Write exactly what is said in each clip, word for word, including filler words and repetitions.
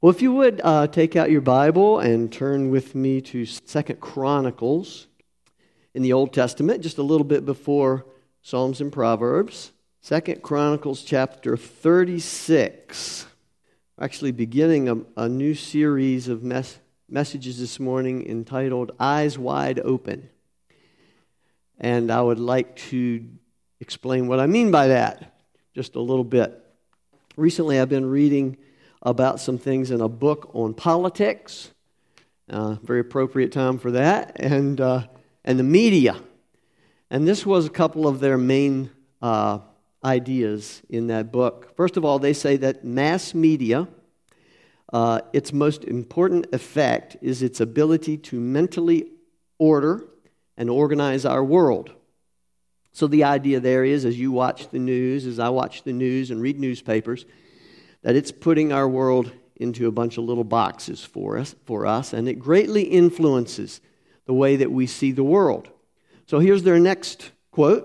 Well, if you would uh, take out your Bible and turn with me to Second Chronicles in the Old Testament, just a little bit before Psalms and Proverbs. Second Chronicles chapter thirty-six. We're actually beginning a, a new series of mes- messages this morning entitled Eyes Wide Open. And I would like to explain what I mean by that just a little bit. Recently I've been reading about some things in a book on politics, uh, very appropriate time for that, and uh, and the media. And this was a couple of their main uh, ideas in that book. First of all, they say that mass media, uh, its most important effect is its ability to mentally order and organize our world. So the idea there is, as you watch the news, as I watch the news and read newspapers, that it's putting our world into a bunch of little boxes for us, for us, and it greatly influences the way that we see the world. So here's their next quote.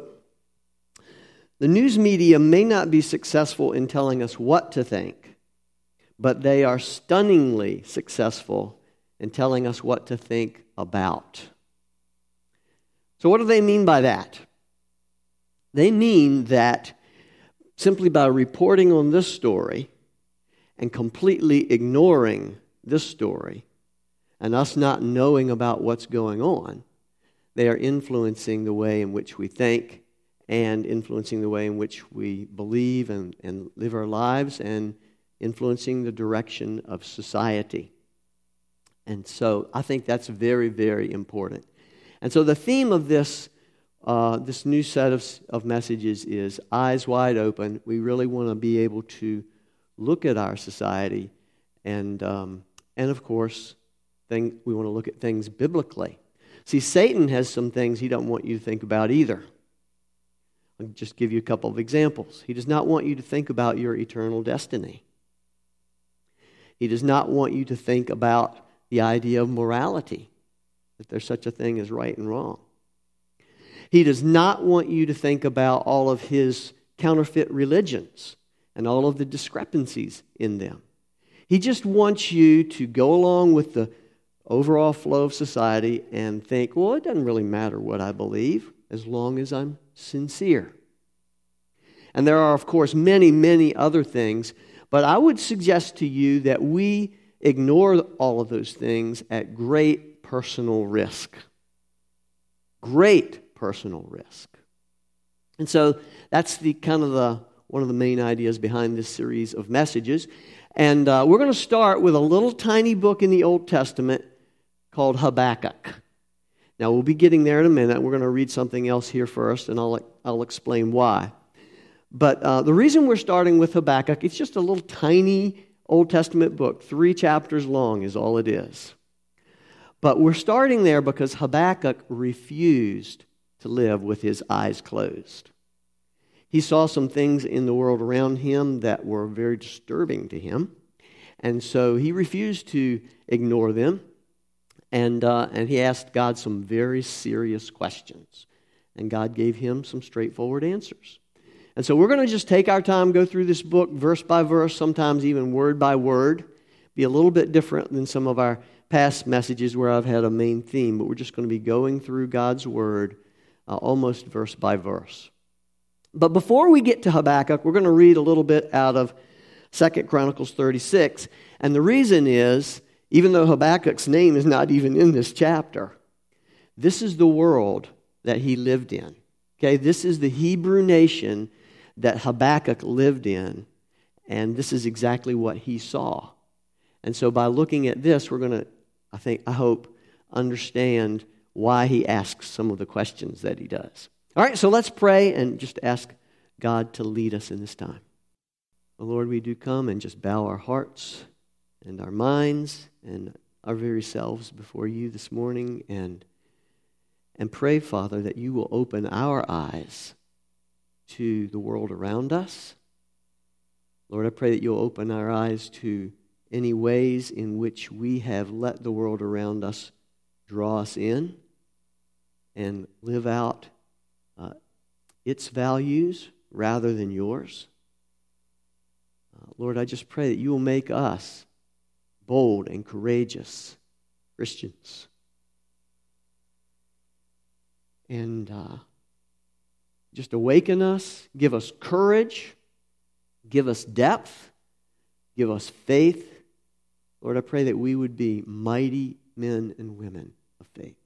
The news media may not be successful in telling us what to think, but they are stunningly successful in telling us what to think about. So what do they mean by that? They mean that simply by reporting on this story and completely ignoring this story and us not knowing about what's going on, they are influencing the way in which we think and influencing the way in which we believe and, and live our lives and influencing the direction of society. And so I think that's very, very important. And so the theme of this uh, this new set of, of messages is eyes wide open. We really want to be able to look at our society, and um, and of course, thing, we want to look at things biblically. See, Satan has some things he don't want you to think about either. I'll just give you a couple of examples. He does not want you to think about your eternal destiny. He does not want you to think about the idea of morality, that there's such a thing as right and wrong. He does not want you to think about all of his counterfeit religions and all of the discrepancies in them. He just wants you to go along with the overall flow of society and think, well, it doesn't really matter what I believe as long as I'm sincere. And there are, of course, many, many other things, but I would suggest to you that we ignore all of those things at great personal risk. Great personal risk. And so that's the kind of the one of the main ideas behind this series of messages. And uh, we're going to start with a little tiny book in the Old Testament called Habakkuk. Now, we'll be getting there in a minute. We're going to read something else here first, and I'll, I'll explain why. But uh, the reason we're starting with Habakkuk, it's just a little tiny Old Testament book. Three chapters long is all it is. But we're starting there because Habakkuk refused to live with his eyes closed. He saw some things in the world around him that were very disturbing to him. And so he refused to ignore them. And, uh, and he asked God some very serious questions. And God gave him some straightforward answers. And so we're going to just take our time, go through this book verse by verse, sometimes even word by word. Be a little bit different than some of our past messages where I've had a main theme. But we're just going to be going through God's Word uh, almost verse by verse. But before we get to Habakkuk, we're going to read a little bit out of Second Chronicles thirty-six. And the reason is, even though Habakkuk's name is not even in this chapter, this is the world that he lived in. Okay, this is the Hebrew nation that Habakkuk lived in, and this is exactly what he saw. And so by looking at this, we're going to, I think, I hope, understand why he asks some of the questions that he does. All right, so let's pray and just ask God to lead us in this time. Oh, Lord, we do come and just bow our hearts and our minds and our very selves before you this morning and, and pray, Father, that you will open our eyes to the world around us. Lord, I pray that you'll open our eyes to any ways in which we have let the world around us draw us in and live out uh, its values rather than yours. Uh, Lord, I just pray that you will make us bold and courageous Christians. And uh, just awaken us, give us courage, give us depth, give us faith. Lord, I pray that we would be mighty men and women of faith.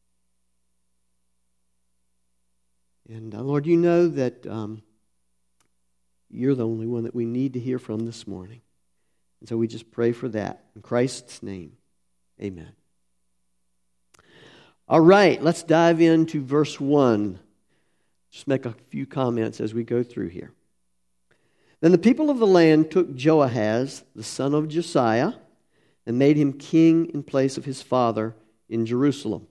And uh, Lord, you know that um, you're the only one that we need to hear from this morning. And so we just pray for that. In Christ's name, amen. All right, let's dive into verse one. Just make a few comments as we go through here. Then the people of the land took Joahaz, the son of Josiah, and made him king in place of his father in Jerusalem.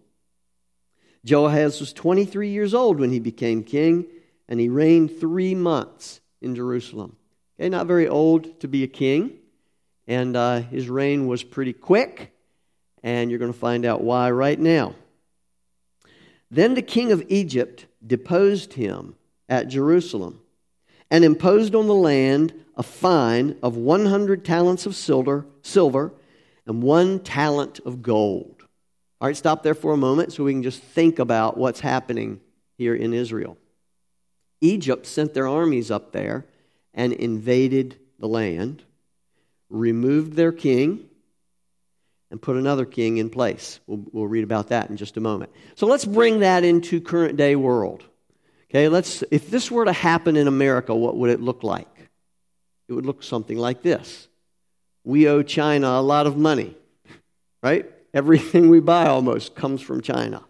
Joahaz was twenty-three years old when he became king, and he reigned three months in Jerusalem. Okay, not very old to be a king, and uh, his reign was pretty quick, and you're going to find out why right now. Then the king of Egypt deposed him at Jerusalem and imposed on the land a fine of one hundred talents of silver, silver and one talent of gold. All right, stop there for a moment so we can just think about what's happening here in Israel. Egypt sent their armies up there and invaded the land, removed their king, and put another king in place. We'll, we'll read about that in just a moment. So let's bring that into current day world. Okay, let's. If this were to happen in America, what would it look like? It would look something like this. We owe China a lot of money, right? Everything we buy almost comes from China.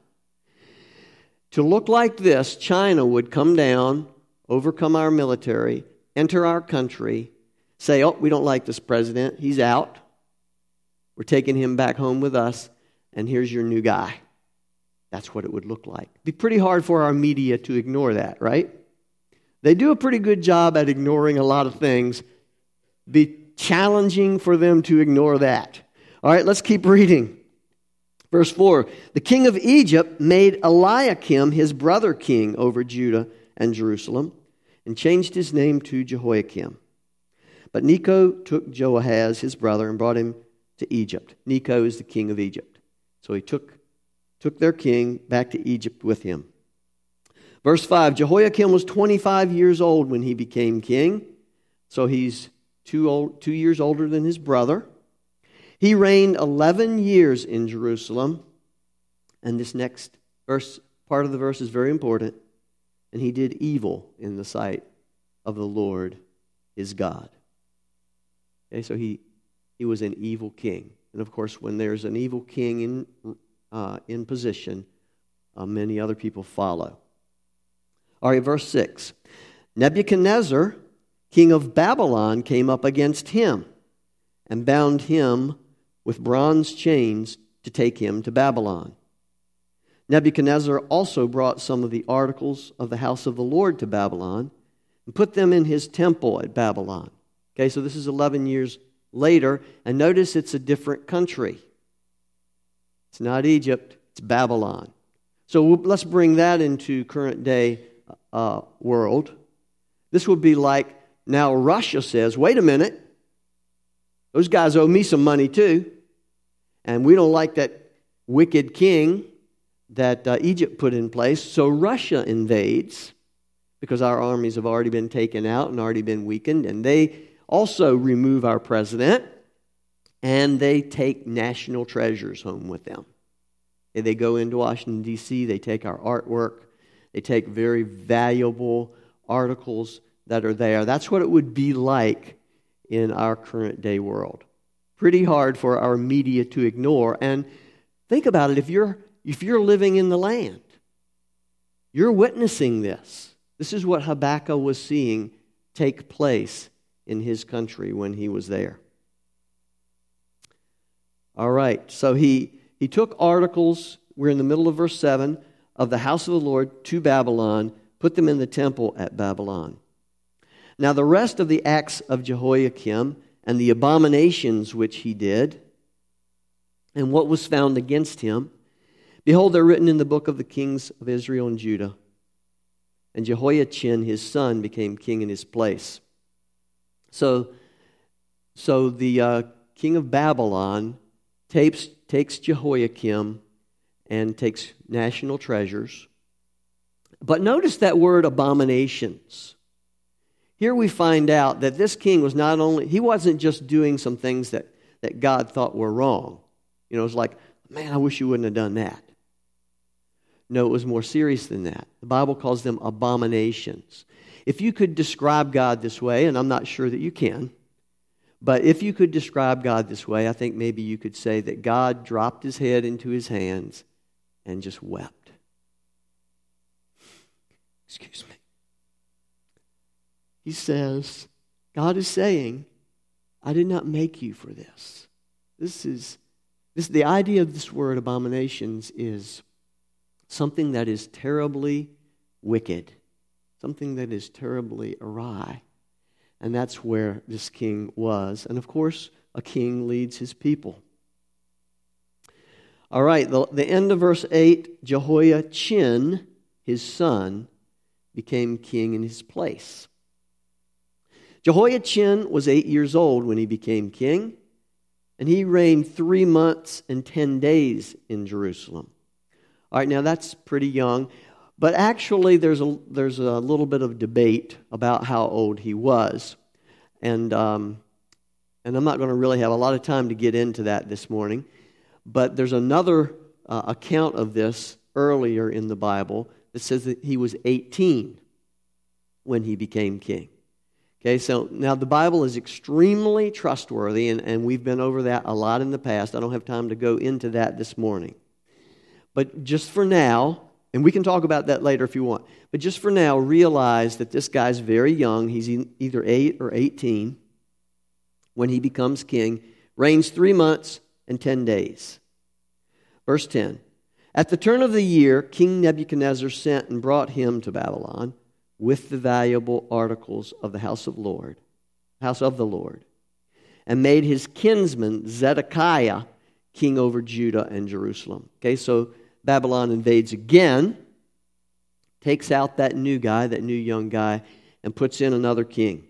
To look like this, China would come down, overcome our military, enter our country, say, oh, we don't like this president, he's out. We're taking him back home with us, and here's your new guy. That's what it would look like. It'd be pretty hard for our media to ignore that, right? They do a pretty good job at ignoring a lot of things. It'd be challenging for them to ignore that. All right, let's keep reading. Verse four, the king of Egypt made Eliakim his brother king over Judah and Jerusalem, and changed his name to Jehoiakim. But Necho took Joahaz his brother and brought him to Egypt. Necho is the king of Egypt. So he took, took their king back to Egypt with him. Verse five, Jehoiakim was twenty-five years old when he became king. So he's two, old, two years older than his brother. He reigned eleven years in Jerusalem. And this next verse, part of the verse is very important. And he did evil in the sight of the Lord his God. Okay, so he He was an evil king. And of course, when there's an evil king in, uh, in position, uh, many other people follow. All right, verse six. Nebuchadnezzar, king of Babylon, came up against him and bound him with bronze chains to take him to Babylon. Nebuchadnezzar also brought some of the articles of the house of the Lord to Babylon and put them in his temple at Babylon. Okay, so this is eleven years later, and notice it's a different country. It's not Egypt, it's Babylon. So let's bring that into current day uh, world. This would be like, now Russia says, wait a minute, those guys owe me some money too, and we don't like that wicked king that uh, Egypt put in place, so Russia invades, because our armies have already been taken out and already been weakened, and they also remove our president, and they take national treasures home with them. And they go into Washington, D C, they take our artwork, they take very valuable articles that are there. That's what it would be like in our current day world. Pretty hard for our media to ignore. And think about it, if you're if you're living in the land, you're witnessing this. This is what Habakkuk was seeing take place in his country when he was there. All right, so he, he took articles, we're in the middle of verse seven, of the house of the Lord to Babylon, put them in the temple at Babylon. Now the rest of the acts of Jehoiakim and the abominations which he did, and what was found against him, behold, they're written in the book of the kings of Israel and Judah. And Jehoiachin, his son, became king in his place. So, so the uh, king of Babylon takes, takes Jehoiakim and takes national treasures. But notice that word abominations. Here we find out that this king was not only, he wasn't just doing some things that, that God thought were wrong. You know, it's like, man, I wish you wouldn't have done that. No, it was more serious than that. The Bible calls them abominations. If you could describe God this way, and I'm not sure that you can, but if you could describe God this way, I think maybe you could say that God dropped his head into his hands and just wept. Excuse me. He says, God is saying, I did not make you for this. This is, this, the idea of this word abominations is something that is terribly wicked, something that is terribly awry. And that's where this king was. And of course, a king leads his people. All right, the, the end of verse eight, Jehoiachin, his son, became king in his place. Jehoiachin was eight years old when he became king, and he reigned three months and ten days in Jerusalem. All right, now that's pretty young, but actually there's a there's a little bit of debate about how old he was, and um, and I'm not going to really have a lot of time to get into that this morning, but there's another uh, account of this earlier in the Bible that says that he was eighteen when he became king. Okay, so now the Bible is extremely trustworthy, and, and we've been over that a lot in the past. I don't have time to go into that this morning. But just for now, and we can talk about that later if you want, but just for now, realize that this guy's very young. He's either eight or eighteen when he becomes king, reigns three months and ten days. Verse ten, at the turn of the year, King Nebuchadnezzar sent and brought him to Babylon with the valuable articles of the house of Lord, house of the Lord, and made his kinsman Zedekiah king over Judah and Jerusalem. Okay, so Babylon invades again, takes out that new guy, that new young guy, and puts in another king.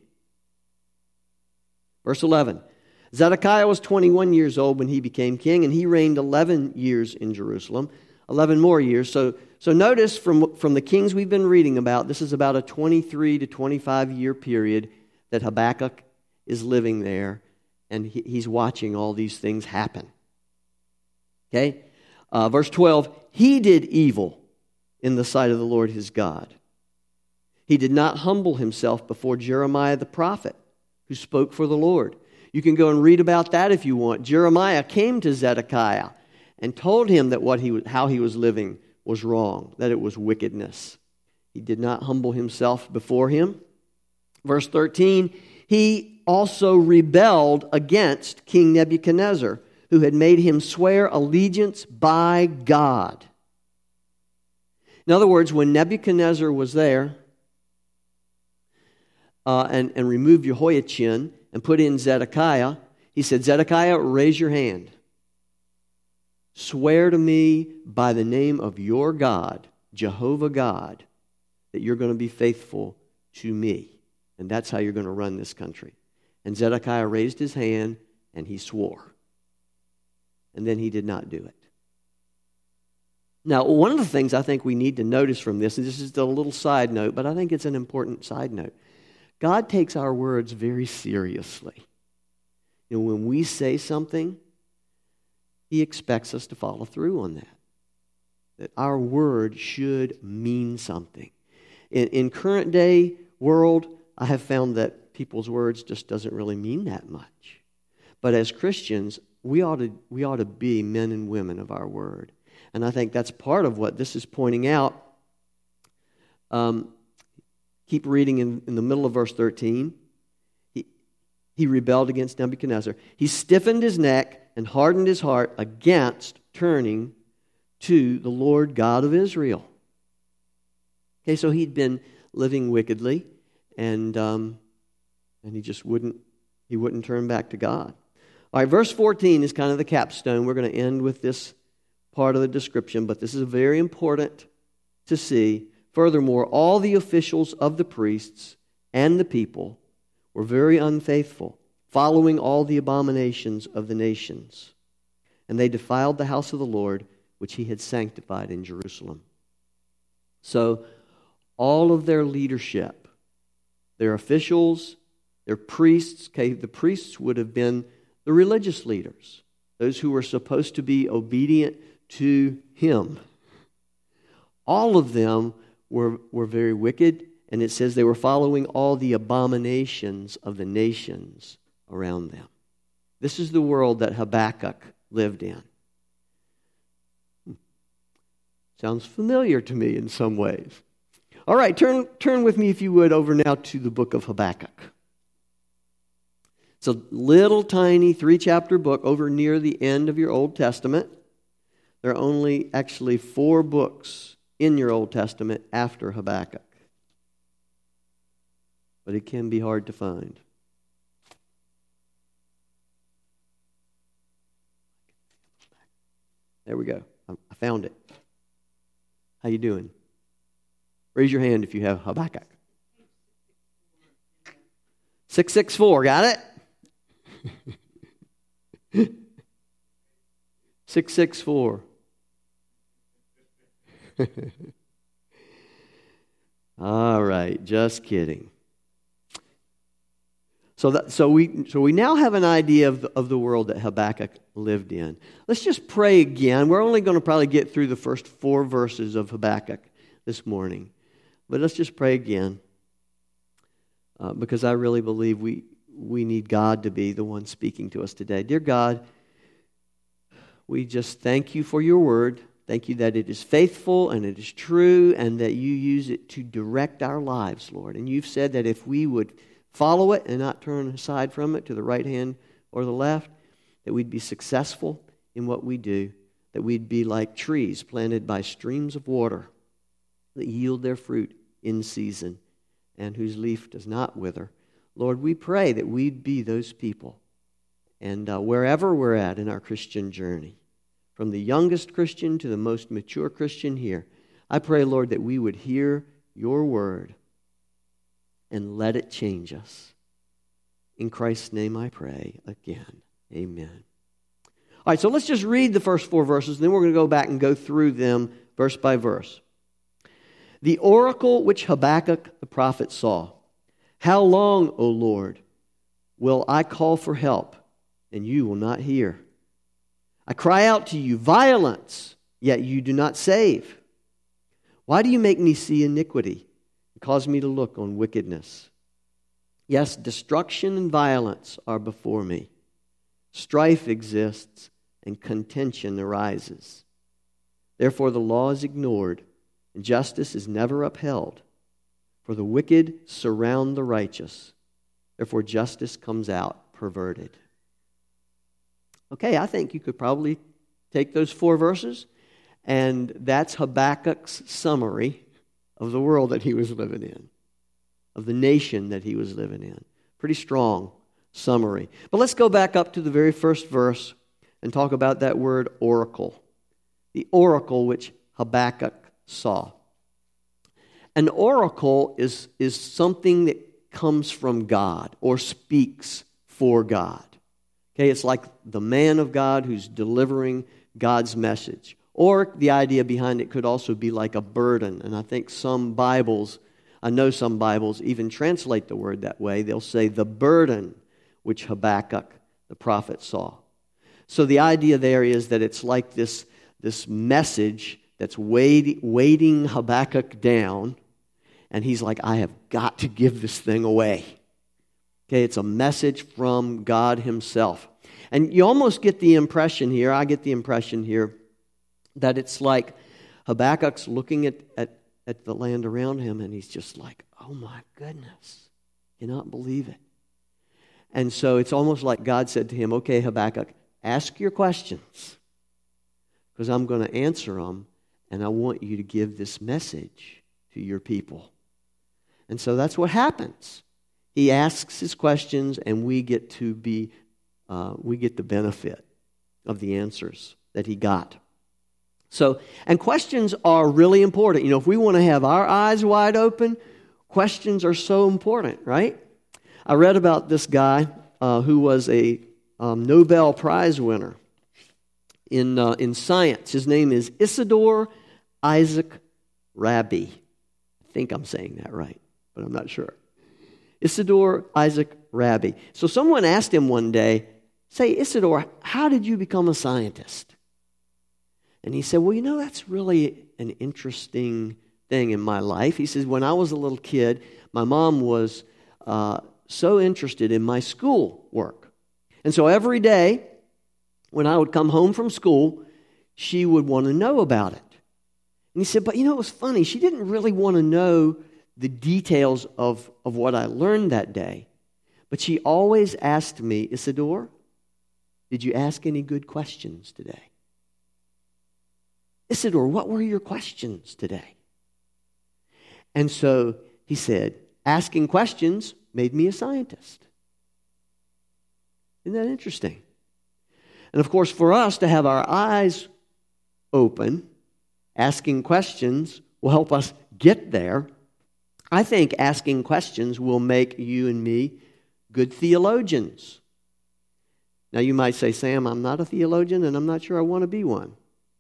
Verse eleven, Zedekiah was twenty-one years old when he became king, and he reigned eleven years in Jerusalem, eleven more years. So, so notice from, from the kings we've been reading about, this is about a twenty-three to twenty-five year period that Habakkuk is living there, and he, he's watching all these things happen. Okay? Uh, verse twelve, he did evil in the sight of the Lord his God. He did not humble himself before Jeremiah the prophet, who spoke for the Lord. You can go and read about that if you want. Jeremiah came to Zedekiah and told him that what he how he was living was wrong, that it was wickedness. He did not humble himself before him. Verse thirteen, he also rebelled against King Nebuchadnezzar, who had made him swear allegiance by God. In other words, when Nebuchadnezzar was there uh, and, and removed Jehoiachin and put in Zedekiah, he said, Zedekiah, raise your hand. Swear to me by the name of your God, Jehovah God, that you're going to be faithful to me. And that's how you're going to run this country. And Zedekiah raised his hand and he swore. And then he did not do it. Now, one of the things I think we need to notice from this, and this is a little side note, but I think it's an important side note. God takes our words very seriously. You know, when we say something, He expects us to follow through on that. That our word should mean something. In, in current day world, I have found that people's words just doesn't really mean that much. But as Christians, we ought to we ought to be men and women of our word. And I think that's part of what this is pointing out. Um, keep reading in, in the middle of verse thirteen. He, he rebelled against Nebuchadnezzar. He stiffened his neck and hardened his heart against turning to the Lord God of Israel. Okay, so he'd been living wickedly, and um, and he just wouldn't he wouldn't turn back to God. All right, verse fourteen is kind of the capstone. We're going to end with this part of the description, but this is very important to see. Furthermore, all the officials of the priests and the people were very unfaithful, following all the abominations of the nations. And they defiled the house of the Lord, which he had sanctified in Jerusalem. So all of their leadership, their officials, their priests, okay, the priests would have been the religious leaders, those who were supposed to be obedient to him. All of them were, were very wicked, and it says they were following all the abominations of the nations around them. This is the world that Habakkuk lived in. Sounds familiar to me in some ways. All right, turn, turn with me, if you would, over now to the book of Habakkuk. It's a little tiny three-chapter book over near the end of your Old Testament. There are only actually four books in your Old Testament after Habakkuk. But it can be hard to find. There we go. I found it. How you doing? Raise your hand if you have Habakkuk. six six four, got it? six six four. All right, just kidding. So that, so we so we now have an idea of the, of the world that Habakkuk lived in. Let's just pray again. We're only going to probably get through the first four verses of Habakkuk this morning, but let's just pray again, uh, because I really believe we we need God to be the one speaking to us today. Dear God, we just thank you for your word. Thank you that it is faithful and it is true, and that you use it to direct our lives, Lord. And you've said that if we would follow it and not turn aside from it to the right hand or the left, that we'd be successful in what we do, that we'd be like trees planted by streams of water that yield their fruit in season and whose leaf does not wither. Lord, we pray that we'd be those people. And uh, wherever we're at in our Christian journey, from the youngest Christian to the most mature Christian here, I pray, Lord, that we would hear your word and let it change us. In Christ's name I pray again. Amen. All right, so let's just read the first four verses, and then we're going to go back and go through them verse by verse. The oracle which Habakkuk the prophet saw. How long, O Lord, will I call for help, and you will not hear? I cry out to you, violence, yet you do not save. Why do you make me see iniquity and cause me to look on wickedness? Yes, destruction and violence are before me. Strife exists and contention arises. Therefore the law is ignored and justice is never upheld. For the wicked surround the righteous. Therefore justice comes out perverted. Okay, I think you could probably take those four verses, and that's Habakkuk's summary of the world that he was living in, of the nation that he was living in. Pretty strong summary. But let's go back up to the very first verse and talk about that word oracle. The oracle which Habakkuk saw. An oracle is, is something that comes from God or speaks for God. Okay, it's like the man of God who's delivering God's message. Or the idea behind it could also be like a burden. And I think some Bibles, I know some Bibles even translate the word that way. They'll say the burden which Habakkuk the prophet saw. So the idea there is that it's like this, this message that's weighting, weighting Habakkuk down. And he's like, I have got to give this thing away. Okay, it's a message from God himself. And you almost get the impression here, I get the impression here, that it's like Habakkuk's looking at, at, at the land around him, and he's just like, oh my goodness, cannot believe it. And so it's almost like God said to him, okay, Habakkuk, ask your questions, because I'm going to answer them, and I want you to give this message to your people. And so that's what happens. He asks his questions, and we get to be, uh, we get the benefit of the answers that he got. So, and questions are really important. You know, if we want to have our eyes wide open, questions are so important, right? I read about this guy uh, who was a um, Nobel Prize winner in, uh, in science. His name is Isidore Isaac Rabi. I think I'm saying that right, but I'm not sure. Isidore Isaac Rabi. So someone asked him one day, say, Isidore, how did you become a scientist? And he said, well, you know, that's really an interesting thing in my life. He says, when I was a little kid, my mom was uh, so interested in my school work. And so every day when I would come home from school, she would want to know about it. And he said, but you know, it was funny. She didn't really want to know the details of, of what I learned that day. But she always asked me, Isidore, did you ask any good questions today? Isidore, what were your questions today? And so he said, asking questions made me a scientist. Isn't that interesting? And of course, for us to have our eyes open, asking questions will help us get there. I think asking questions will make you and me good theologians. Now you might say, Sam, I'm not a theologian and I'm not sure I want to be one.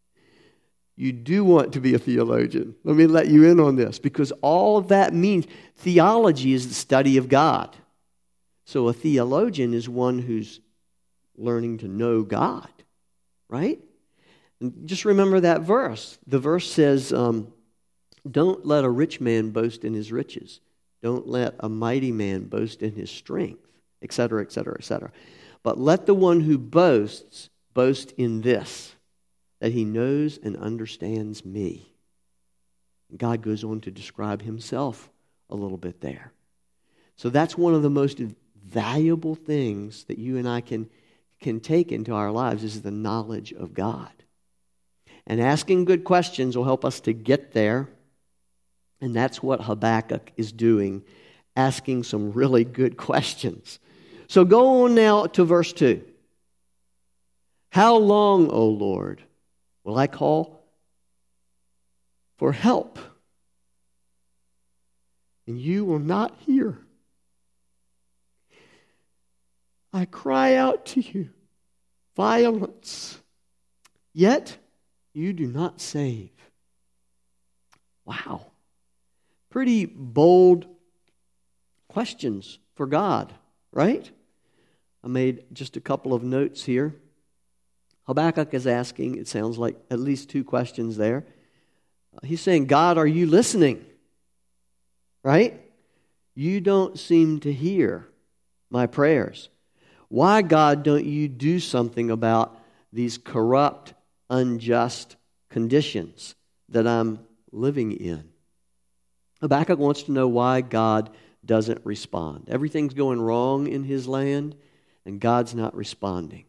You do want to be a theologian. Let me let you in on this, because all of that means theology is the study of God. So a theologian is one who's learning to know God, right? And just remember that verse. The verse says, um, don't let a rich man boast in his riches. Don't let a mighty man boast in his strength, et cetera, et cetera, et cetera. But let the one who boasts boast in this, that he knows and understands me. God goes on to describe himself a little bit there. So that's one of the most valuable things that you and I can, can take into our lives, is the knowledge of God. And asking good questions will help us to get there. And that's what Habakkuk is doing, asking some really good questions. So go on now to verse two. How long, O Lord, will I call for help, and you will not hear? I cry out to you, violence, yet you do not save. Wow. Pretty bold questions for God, right? I made just a couple of notes here. Habakkuk is asking, it sounds like at least two questions there. Uh, he's saying, God, are you listening? Right? You don't seem to hear my prayers. Why, God, don't you do something about these corrupt, unjust conditions that I'm living in? Habakkuk wants to know why God doesn't respond. Everything's going wrong in his land, and God's not responding.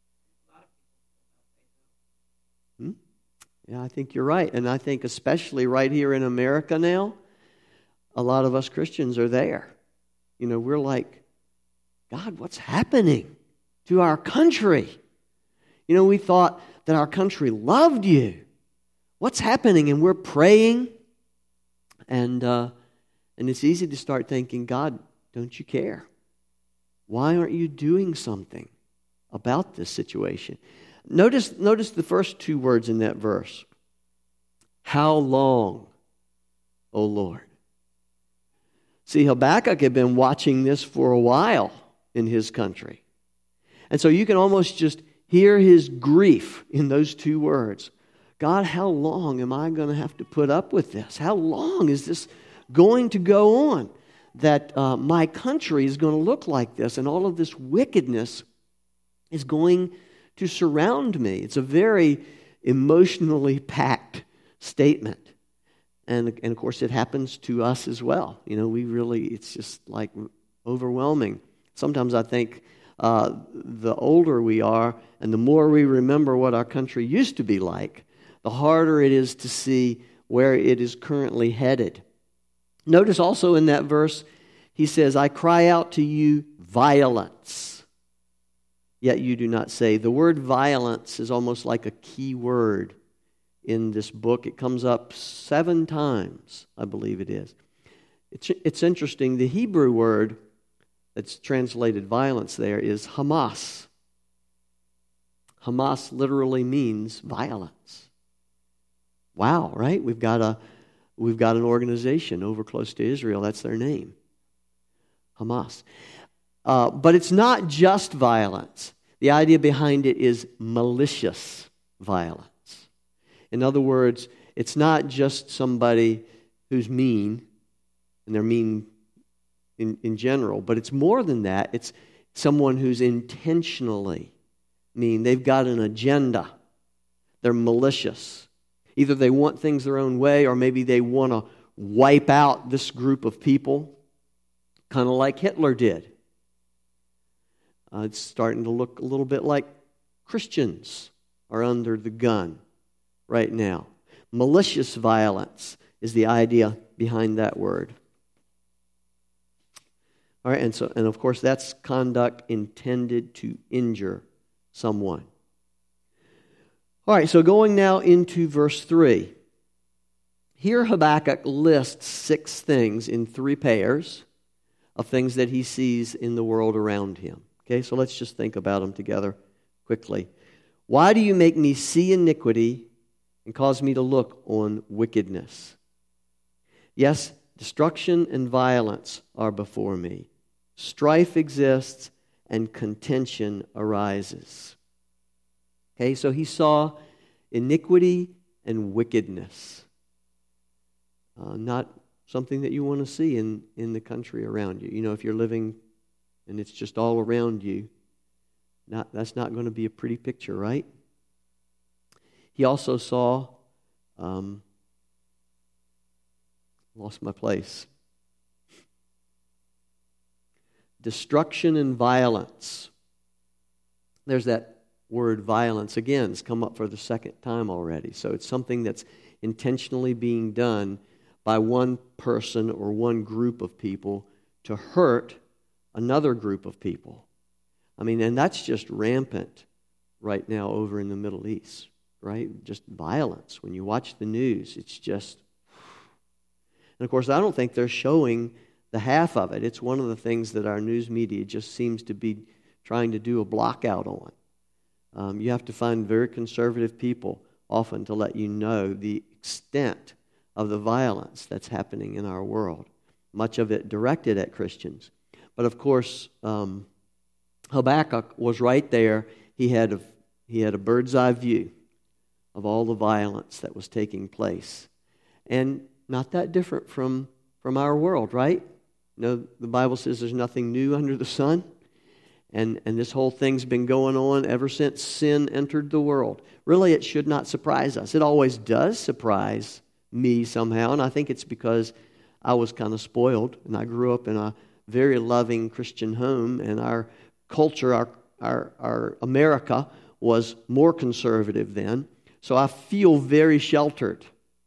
Hmm? Yeah, I think you're right. And I think especially right here in America now, a lot of us Christians are there. You know, we're like, God, what's happening to our country? You know, we thought that our country loved you. What's happening? And we're praying. And uh, and it's easy to start thinking, God, don't you care? Why aren't you doing something about this situation? Notice, notice the first two words in that verse. How long, O Lord? See, Habakkuk had been watching this for a while in his country. And so you can almost just hear his grief in those two words. God, how long am I going to have to put up with this? How long is this going to go on? That uh, my country is going to look like this, and all of this wickedness is going to surround me. It's a very emotionally packed statement. And, and of course, it happens to us as well. You know, we really, it's just like overwhelming. Sometimes I think uh, the older we are and the more we remember what our country used to be like, the harder it is to see where it is currently headed. Notice also in that verse, he says, I cry out to you, violence, yet you do not save. The word violence is almost like a key word in this book. It comes up seven times, I believe it is. It's, it's interesting. The Hebrew word that's translated violence there is Hamas. Hamas literally means violence. Wow, right? We've got a we've got an organization over close to Israel. That's their name, Hamas. Uh, but it's not just violence. The idea behind it is malicious violence. In other words, it's not just somebody who's mean, and they're mean in, in general, but it's more than that. It's someone who's intentionally mean. They've got an agenda. They're malicious. Either they want things their own way, or maybe they want to wipe out this group of people, kind of like Hitler did. Uh, it's starting to look a little bit like Christians are under the gun right now. Malicious violence is the idea behind that word. All right, and so and of course that's conduct intended to injure someone. All right, so going now into verse three. Here Habakkuk lists six things in three pairs of things that he sees in the world around him. Okay, so let's just think about them together quickly. Why do you make me see iniquity and cause me to look on wickedness? Yes, destruction and violence are before me. Strife exists and contention arises. Okay, so he saw iniquity and wickedness. Uh, not something that you want to see in, in the country around you. You know, if you're living and it's just all around you, not that's not going to be a pretty picture, right? He also saw, um, lost my place, destruction and violence. There's that word violence again. It's come up for the second time already. So it's something that's intentionally being done by one person or one group of people to hurt another group of people. I mean, and that's just rampant right now over in the Middle East, right? Just violence. When you watch the news, it's just... And of course, I don't think they're showing the half of it. It's one of the things that our news media just seems to be trying to do a blockout on. Um, you have to find very conservative people often to let you know the extent of the violence that's happening in our world. Much of it directed at Christians. But of course, um, Habakkuk was right there. He had a, he had a bird's eye view of all the violence that was taking place. And not that different from, from our world, right? You know, the Bible says there's nothing new under the sun. And, and this whole thing's been going on ever since sin entered the world. Really, it should not surprise us. It always does surprise me somehow. And I think it's because I was kind of spoiled. And I grew up in a very loving Christian home. And our culture, our, our, our America, was more conservative then. So I feel very sheltered.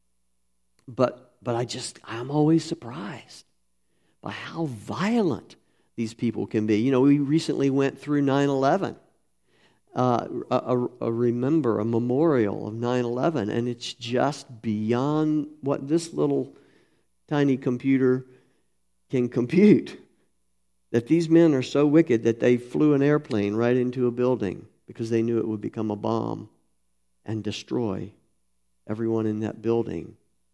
But, but I just, I'm always surprised by how violent these people can be. You know, we recently went through nine eleven. Uh, a, a, a remember, a memorial of nine eleven, and it's just beyond what this little tiny computer can compute. That these men are so wicked that they flew an airplane right into a building because they knew it would become a bomb and destroy everyone in that building.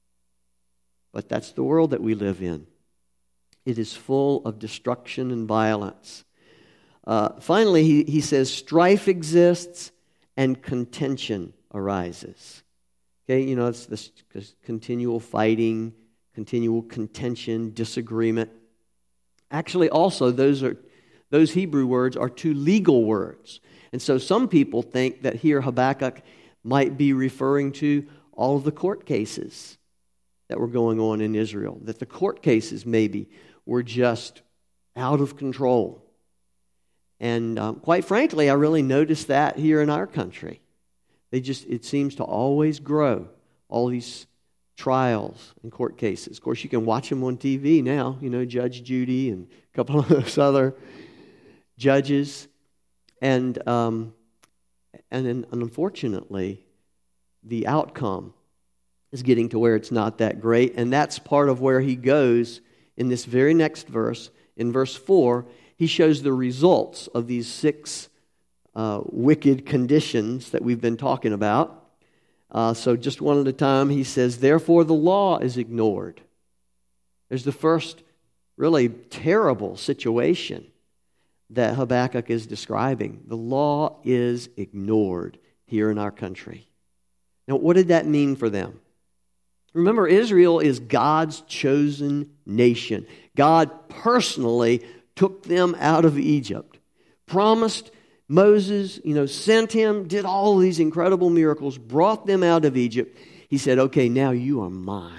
But that's the world that we live in. It is full of destruction and violence. Uh, finally, he, he says, strife exists and contention arises. Okay, you know, it's this, this continual fighting, continual contention, disagreement. Actually, also, those are those Hebrew words are two legal words. And so some people think that here Habakkuk might be referring to all of the court cases that were going on in Israel. That the court cases maybe were just out of control. And um, quite frankly, I really noticed that here in our country. They just, it seems to always grow, all these trials and court cases. Of course, you can watch them on T V now, you know, Judge Judy and a couple of those other judges. And, um, and, then, and unfortunately, the outcome is getting to where it's not that great. And that's part of where he goes in this very next verse. In verse four, he shows the results of these six uh, wicked conditions that we've been talking about. Uh, so just one at a time, he says, therefore the law is ignored. There's the first really terrible situation that Habakkuk is describing. The law is ignored here in our country. Now, what did that mean for them? Remember, Israel is God's chosen nation. God personally took them out of Egypt, promised Moses, you know, sent him, did all these incredible miracles, brought them out of Egypt. He said, okay, now you are mine.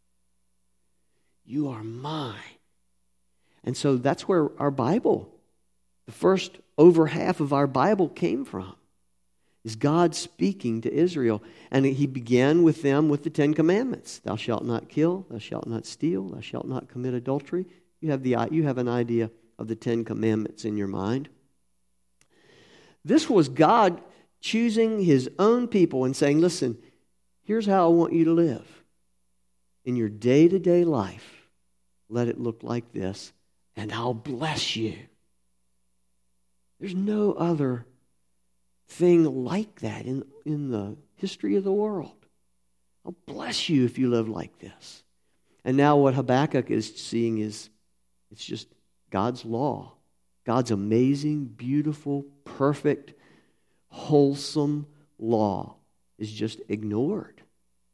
You are mine. And so that's where our Bible, the first over half of our Bible came from, is God speaking to Israel. And he began with them with the Ten Commandments. Thou shalt not kill, thou shalt not steal, thou shalt not commit adultery. You have, the, you have an idea of the Ten Commandments in your mind. This was God choosing his own people and saying, listen, here's how I want you to live. In your day-to-day life, let it look like this, and I'll bless you. There's no other thing like that in, in the history of the world. I'll bless you if you live like this. And now what Habakkuk is seeing is it's just God's law. God's amazing, beautiful, perfect, wholesome law is just ignored.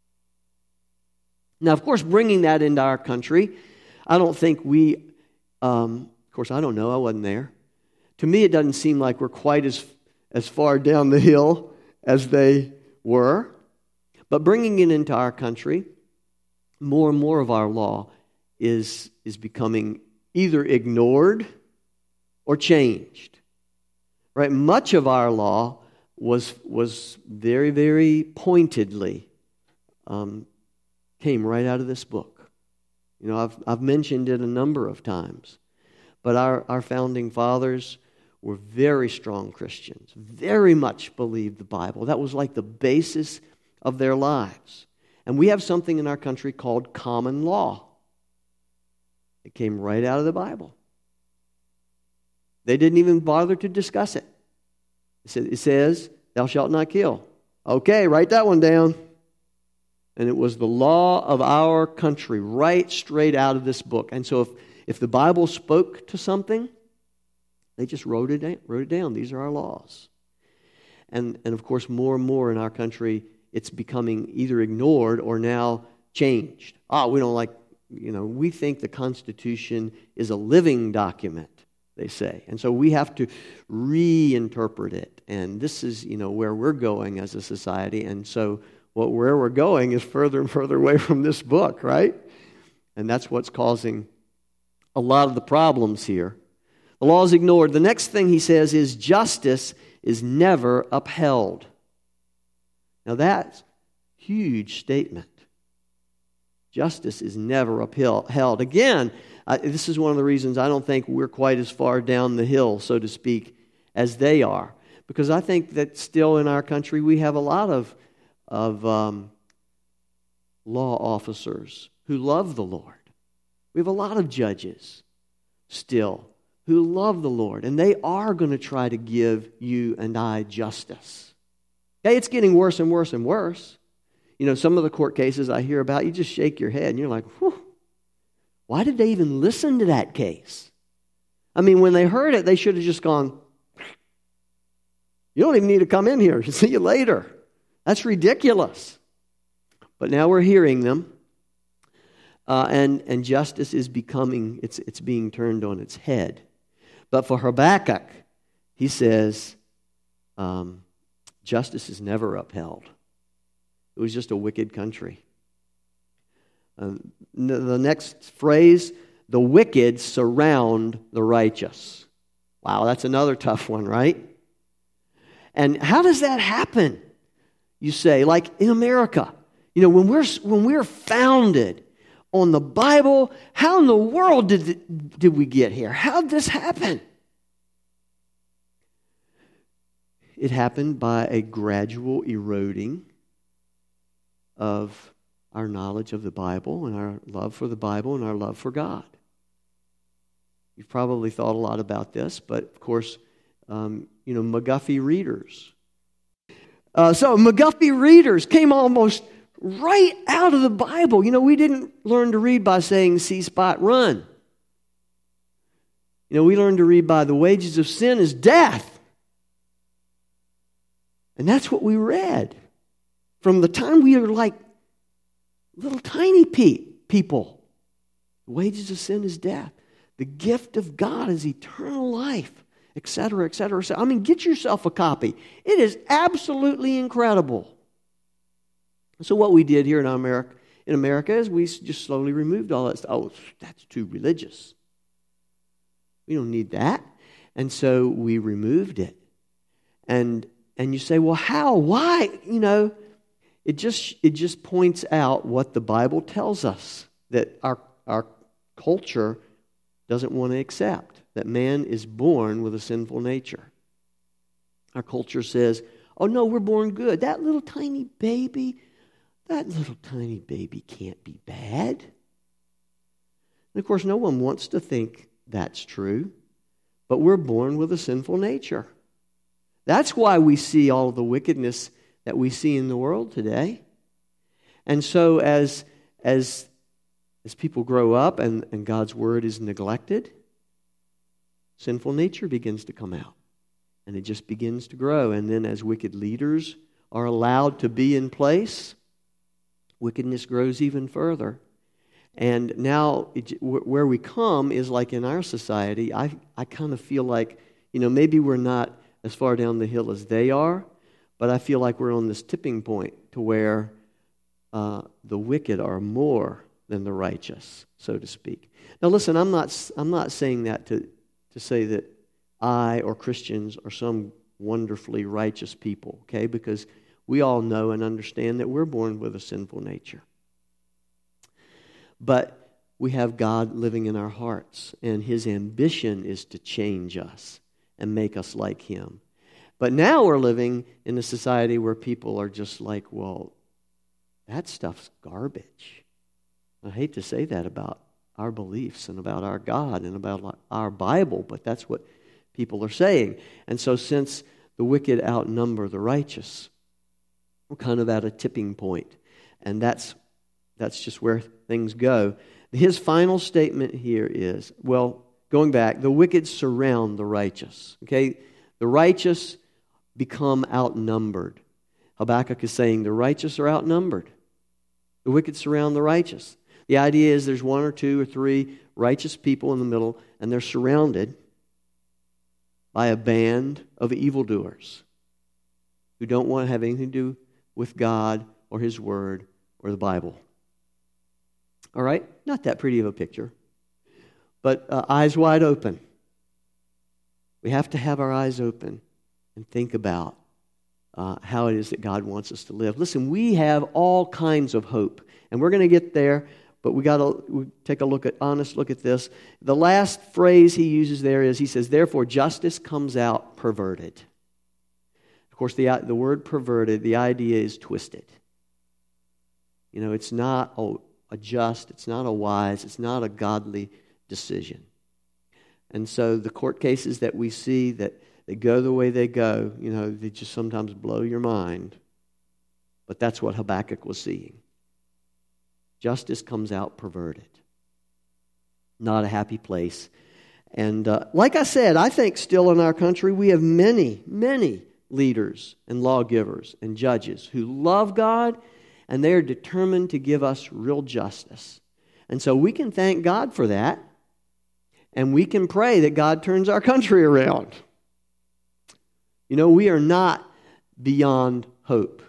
Now, of course, bringing that into our country, I don't think we, um, of course, I don't know, I wasn't there. To me, it doesn't seem like we're quite as, as far down the hill as they were. But bringing it into our country, more and more of our law is, is becoming either ignored or changed. Right? Much of our law was, was very, very pointedly um, came right out of this book. You know, I've, I've mentioned it a number of times. But our, our founding fathers were very strong Christians, very much believed the Bible. That was like the basis of their lives. And we have something in our country called common law. It came right out of the Bible. They didn't even bother to discuss it. It says, thou shalt not kill. Okay, write that one down. And it was the law of our country, right straight out of this book. And so if, if the Bible spoke to something, they just wrote it down, wrote it down. These are our laws. And, and of course, more and more in our country, it's becoming either ignored or now changed. Ah, we don't like, you know, we think the Constitution is a living document, they say. And so we have to reinterpret it. And this is, you know, where we're going as a society. And so what, where we're going is further and further away from this book, right? And that's what's causing a lot of the problems here. The law is ignored. The next thing he says is justice is never upheld. Now that's a huge statement. Justice is never upheld. Again, I, this is one of the reasons I don't think we're quite as far down the hill, so to speak, as they are. Because I think that still in our country we have a lot of, of um, law officers who love the Lord. We have a lot of judges still who love the Lord, and they are going to try to give you and I justice. Okay, it's getting worse and worse and worse. You know, some of the court cases I hear about, you just shake your head and you're like, whew, why did they even listen to that case? I mean, when they heard it, they should have just gone, you don't even need to come in here. See you later. That's ridiculous. But now we're hearing them, uh, and, and justice is becoming, it's, it's being turned on its head. But for Habakkuk, he says, um, justice is never upheld. It was just a wicked country. Uh, the next phrase, the wicked surround the righteous. Wow, that's another tough one, right? And how does that happen? You say, like in America, you know, when we're when we're founded on the Bible, how in the world did it, did we get here? How did this happen? It happened by a gradual eroding of our knowledge of the Bible and our love for the Bible and our love for God. You've probably thought a lot about this, but of course, um, you know, McGuffey readers. Uh, so McGuffey readers came almost right out of the Bible. You know, we didn't learn to read by saying, see spot, run. You know, we learned to read by the wages of sin is death. And that's what we read. From the time we were like little tiny pe- people. The wages of sin is death. The gift of God is eternal life, et cetera, et cetera. I mean, get yourself a copy. It is absolutely incredible. So what we did here in America, in America is we just slowly removed all that stuff. Oh, that's too religious. We don't need that. And so we removed it. And and you say, well, how? Why? You know, it just it just points out what the Bible tells us, that our our culture doesn't want to accept, that man is born with a sinful nature. Our culture says, oh no, we're born good. That little tiny baby, that little tiny baby can't be bad. And of course, no one wants to think that's true, but we're born with a sinful nature. That's why we see all of the wickedness that we see in the world today. And so as as As people grow up and, and God's word is neglected, sinful nature begins to come out. And it just begins to grow. And then as wicked leaders are allowed to be in place, wickedness grows even further. And now it, where we come is like in our society, I, I kind of feel like, you know, maybe we're not as far down the hill as they are, but I feel like we're on this tipping point to where uh, the wicked are more than the righteous, so to speak. Now listen, I'm not I'm not saying that to, to say that I or Christians are some wonderfully righteous people, okay? Because we all know and understand that we're born with a sinful nature. But we have God living in our hearts, and His ambition is to change us and make us like Him. But now we're living in a society where people are just like, well, that stuff's garbage. I hate to say that about our beliefs and about our God and about our Bible, but that's what people are saying. And so since the wicked outnumber the righteous, we're kind of at a tipping point. And that's that's just where things go. His final statement here is, well, going back, the wicked surround the righteous. Okay? The righteous become outnumbered. Habakkuk is saying the righteous are outnumbered. The wicked surround the righteous. The idea is there's one or two or three righteous people in the middle, and they're surrounded by a band of evildoers who don't want to have anything to do with God or His Word or the Bible. All right? Not that pretty of a picture, but uh, eyes wide open. We have to have our eyes open and think about uh, how it is that God wants us to live. Listen, we have all kinds of hope, and we're going to get there. But we got to take a look at, honest look at this. The last phrase he uses there is, he says, therefore justice comes out perverted. Of course, the, the word perverted, the idea is twisted. You know, it's not a, a just, it's not a wise, it's not a godly decision. And so the court cases that we see that they go the way they go, you know, they just sometimes blow your mind. But that's what Habakkuk was seeing. Justice comes out perverted. Not a happy place. And uh, like I said, I think still in our country we have many, many leaders and lawgivers and judges who love God and they are determined to give us real justice. And so we can thank God for that, and we can pray that God turns our country around. You know, we are not beyond hope.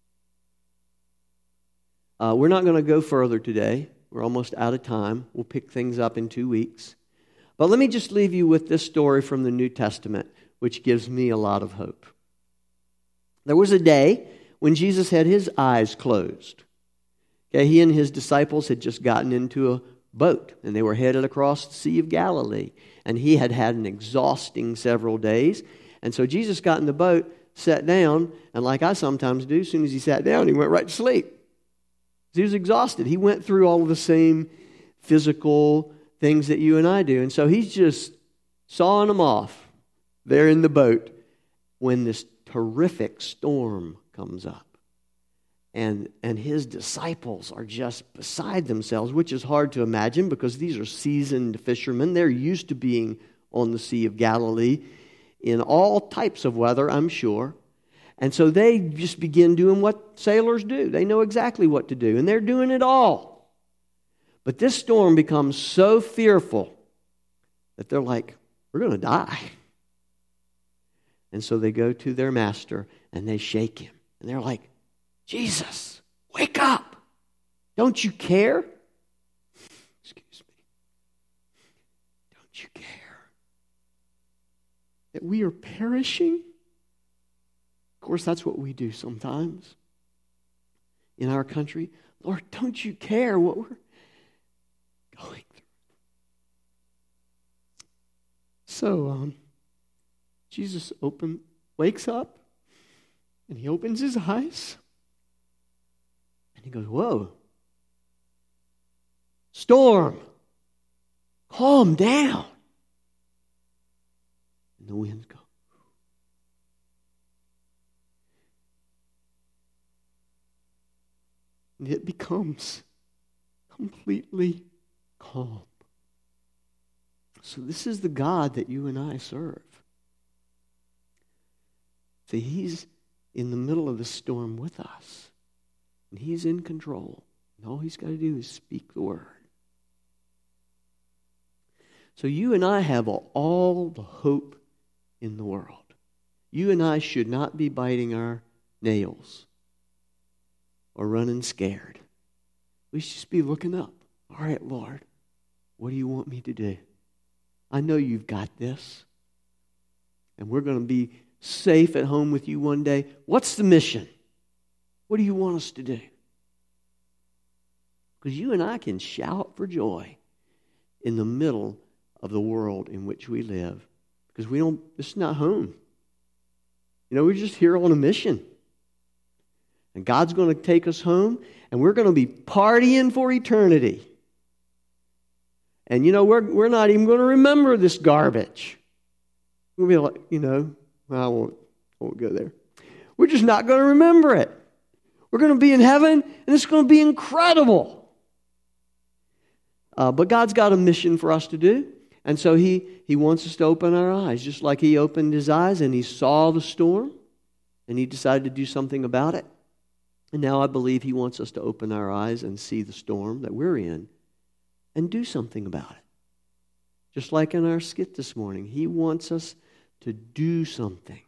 Uh, we're not going to go further today. We're almost out of time. We'll pick things up in two weeks. But let me just leave you with this story from the New Testament, which gives me a lot of hope. There was a day when Jesus had his eyes closed. Okay, he and his disciples had just gotten into a boat, and they were headed across the Sea of Galilee. And he had had an exhausting several days. And so Jesus got in the boat, sat down, and like I sometimes do, as soon as he sat down, he went right to sleep. He was exhausted. He went through all of the same physical things that you and I do. And so he's just sawing them off there in the boat when this terrific storm comes up. And, and his disciples are just beside themselves, which is hard to imagine because these are seasoned fishermen. They're used to being on the Sea of Galilee in all types of weather, I'm sure. And so they just begin doing what sailors do. They know exactly what to do, and they're doing it all. But this storm becomes so fearful that they're like, we're going to die. And so they go to their master, and they shake him. And they're like, Jesus, wake up. Don't you care? Excuse me. Don't you care that we are perishing? Of course, that's what we do sometimes in our country. Lord, don't you care what we're going through? So, um, Jesus open, wakes up, and he opens his eyes, and he goes, whoa, storm, calm down. And the winds go. And it becomes completely calm. So this is the God that you and I serve. See, he's in the middle of the storm with us. And he's in control. And all he's got to do is speak the word. So you and I have all the hope in the world. You and I should not be biting our nails or running scared. We should just be looking up. All right, Lord, what do you want me to do? I know you've got this. And we're going to be safe at home with you one day. What's the mission? What do you want us to do? Because you and I can shout for joy in the middle of the world in which we live. Because we don't, this is not home. You know, we're just here on a mission. And God's going to take us home, and we're going to be partying for eternity. And, you know, we're we're not even going to remember this garbage. We'll be like, you know, I won't, I won't go there. We're just not going to remember it. We're going to be in heaven, and it's going to be incredible. Uh, but God's got a mission for us to do. And so he, he wants us to open our eyes, just like he opened his eyes and he saw the storm, and he decided to do something about it. And now I believe he wants us to open our eyes and see the storm that we're in and do something about it. Just like in our skit this morning, he wants us to do something.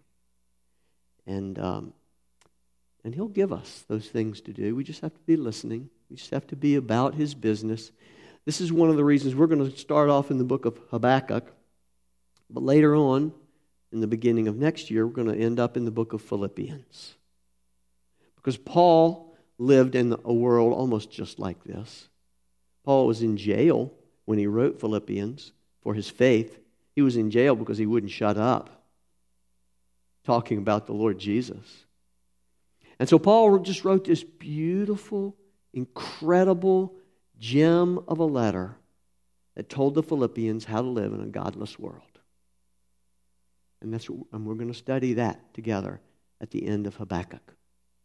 And um, and he'll give us those things to do. We just have to be listening. We just have to be about his business. This is one of the reasons we're going to start off in the book of Habakkuk. But later on, in the beginning of next year, we're going to end up in the book of Philippians. Because Paul lived in a world almost just like this. Paul was in jail when he wrote Philippians for his faith. He was in jail because he wouldn't shut up talking about the Lord Jesus. And so Paul just wrote this beautiful, incredible gem of a letter that told the Philippians how to live in a godless world. And that's what, and we're going to study that together at the end of Habakkuk.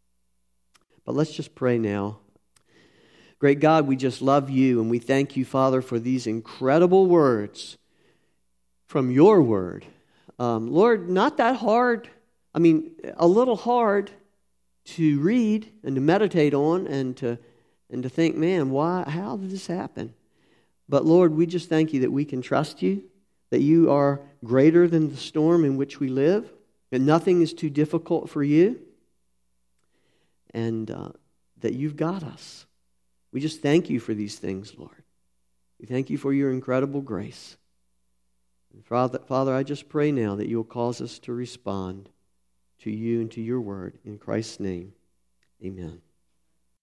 But let's just pray now. Great God, we just love you, and we thank you, Father, for these incredible words from your word. Um, Lord, not that hard. I mean, a little hard to read and to meditate on and to and to think, man, why? How did this happen? But Lord, we just thank you that we can trust you, that you are greater than the storm in which we live, that nothing is too difficult for you, and uh, that you've got us. We just thank you for these things, Lord. We thank you for your incredible grace. And Father, Father, I just pray now that you'll cause us to respond to you and to your word. In Christ's name, amen.